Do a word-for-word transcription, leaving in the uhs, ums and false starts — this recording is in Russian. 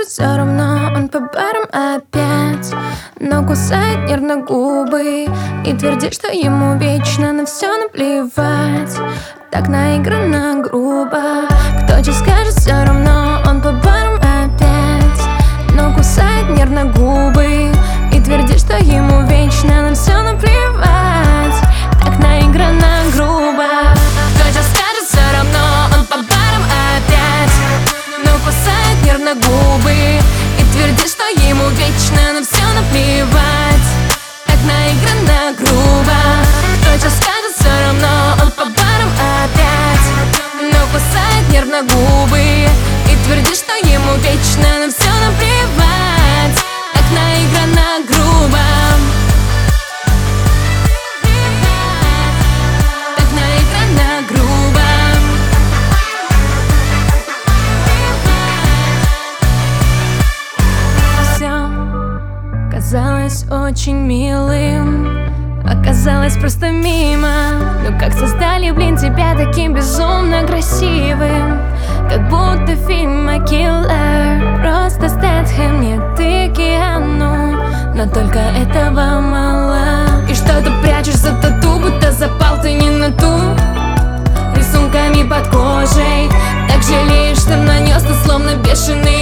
все равно он по барам опять, но кусает нервно губы и твердит, что ему вечно на все наплевать. Так наигранно, грубо. Кто тебе скажет, все равно он по барам опять, но кусает нервно губы и твердит, что ему вечно на все наплевать. Так наигранно, грубо. Кто тебе скажет, все равно он по барам опять, но кусает нервно губы и твердит, что ему вечно на все наплевать. Так наигранно, грубо. Кто тебе скажет, все равно он по барам опять, но кусает нервно губы и твердит, что ему вечно на все наплевать. Так наигранно, грубо. Так наигранно, грубо. Все казалось очень милым, оказалось просто мимо. Ну как создали, блин, тебя таким безумно красивым, как будто фильм о киллер. Просто Стэтхэм, нет, ты Киану, но только этого мало. И что ты прячешь за тату, будто запал ты не на ту. Рисунками под кожей, так жалеешь, что нанес ты словно бешеный